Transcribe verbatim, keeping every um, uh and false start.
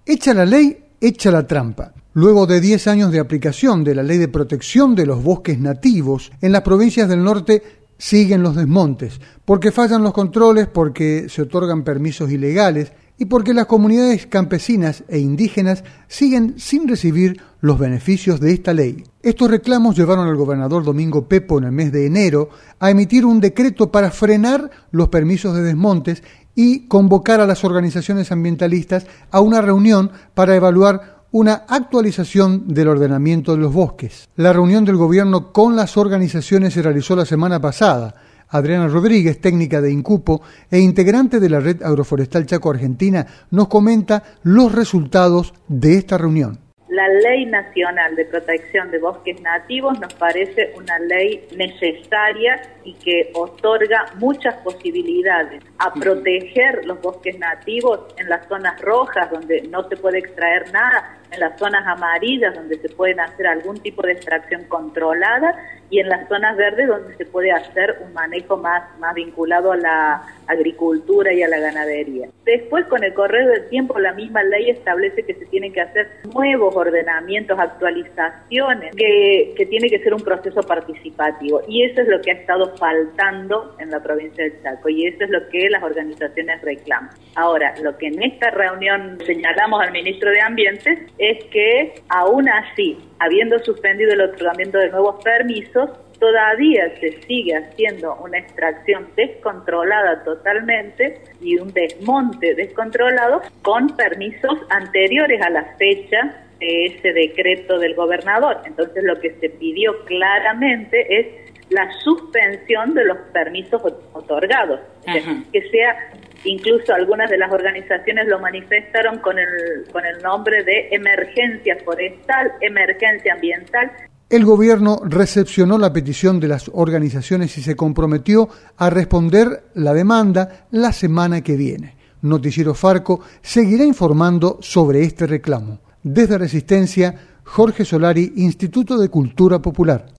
Hecha la ley, hecha la trampa. Luego de diez años de aplicación de la Ley de Protección de los Bosques Nativos, en las provincias del norte siguen los desmontes, porque fallan los controles, porque se otorgan permisos ilegales y porque las comunidades campesinas e indígenas siguen sin recibir los beneficios de esta ley. Estos reclamos llevaron al gobernador Domingo Pepo en el mes de enero a emitir un decreto para frenar los permisos de desmontes y convocar a las organizaciones ambientalistas a una reunión para evaluar una actualización del ordenamiento de los bosques. La reunión del gobierno con las organizaciones se realizó la semana pasada. Adriana Rodríguez, técnica de INCUPO e integrante de la Red Agroforestal Chaco Argentina, nos comenta los resultados de esta reunión. La Ley Nacional de Protección de Bosques Nativos nos parece una ley necesaria y que otorga muchas posibilidades a proteger los bosques nativos en las zonas rojas donde no se puede extraer nada, en las zonas amarillas donde se pueden hacer algún tipo de extracción controlada y en las zonas verdes donde se puede hacer un manejo más, más vinculado a la agricultura y a la ganadería. Después, con el correr del tiempo, la misma ley establece que se tienen que hacer nuevos ordenamientos, actualizaciones, que, que tiene que ser un proceso participativo. Y eso es lo que ha estado faltando en la provincia del Chaco y eso es lo que las organizaciones reclaman. Ahora, lo que en esta reunión señalamos al ministro de Ambiente es que aún así, habiendo suspendido el otorgamiento de nuevos permisos, todavía se sigue haciendo una extracción descontrolada totalmente y un desmonte descontrolado con permisos anteriores a la fecha de ese decreto del gobernador. Entonces lo que se pidió claramente es la suspensión de los permisos otorgados, uh-huh. que sea, incluso algunas de las organizaciones lo manifestaron con el, con el nombre de emergencia forestal, emergencia ambiental. El gobierno recepcionó la petición de las organizaciones y se comprometió a responder la demanda la semana que viene. Noticiero Farco seguirá informando sobre este reclamo. Desde Resistencia, Jorge Solari, Instituto de Cultura Popular.